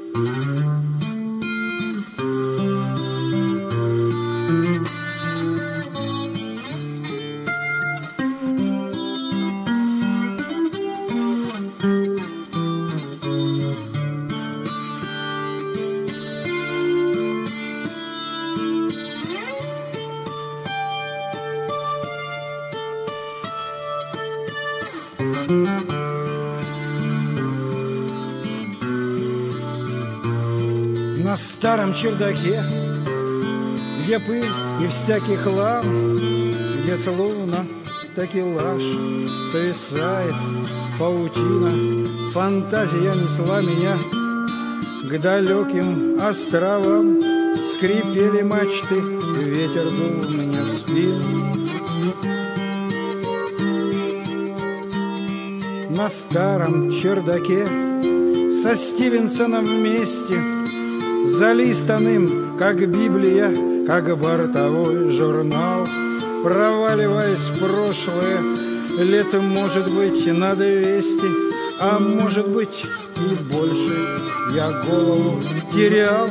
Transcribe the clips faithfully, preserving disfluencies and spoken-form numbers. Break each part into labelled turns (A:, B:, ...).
A: На старом чердаке, где пыль и всякий хлам, где словно такелаж свисает паутина, фантазия несла меня к далеким островам. Скрипели мачты, ветер дул мне в спину. На старом чердаке со Стивенсоном вместе, залистанным, как Библия, как бортовой журнал, проваливаясь в прошлое, лет, может быть, на двести, а может быть и больше, я голову терял.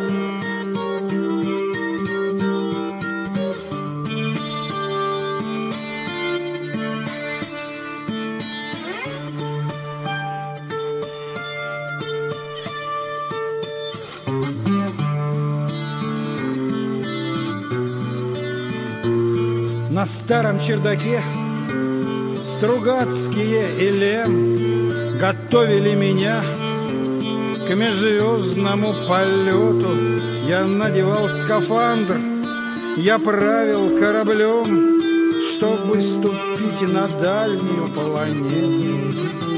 A: На старом чердаке Стругацкие и Лем готовили меня к межзвездному полету. Я надевал скафандр, я правил кораблем, чтобы ступить на дальнюю планету.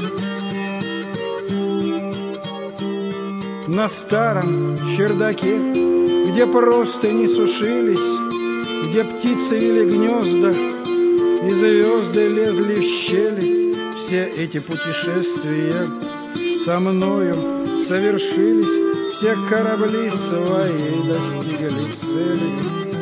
A: На старом чердаке, где просто не сушились, где птицы вели гнезда и звезды лезли в щели, все эти путешествия со мною совершились, все корабли свои достигли цели.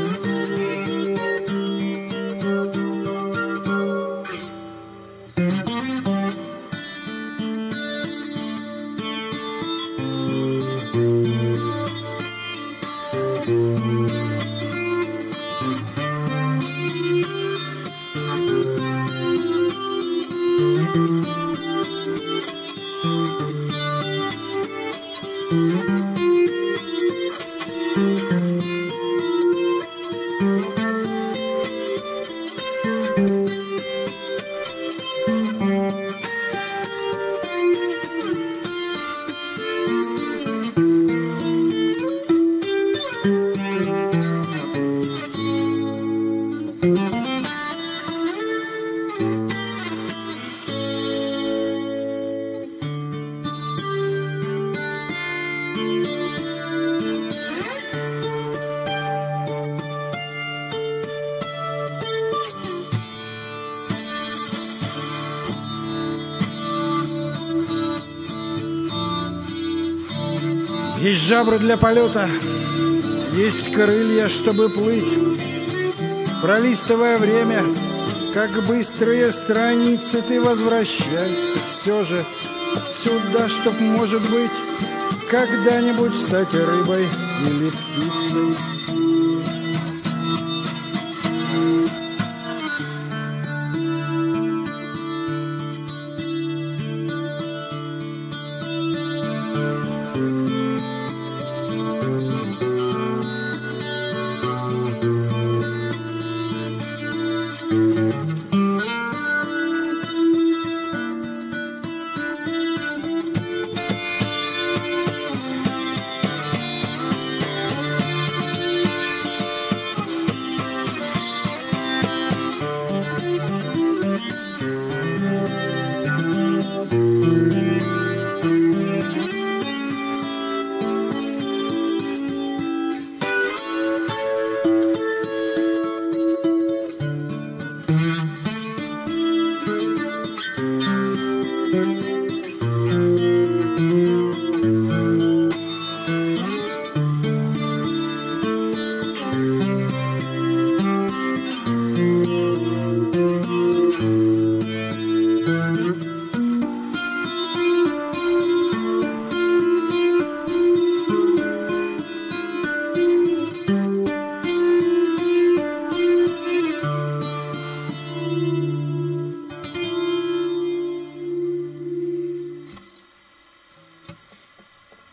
A: Есть жабры для полета, есть крылья, чтобы плыть. Пролистывая время, как быстрые страницы, ты возвращайся все же сюда, чтоб, может быть, когда-нибудь стать рыбой или птицей.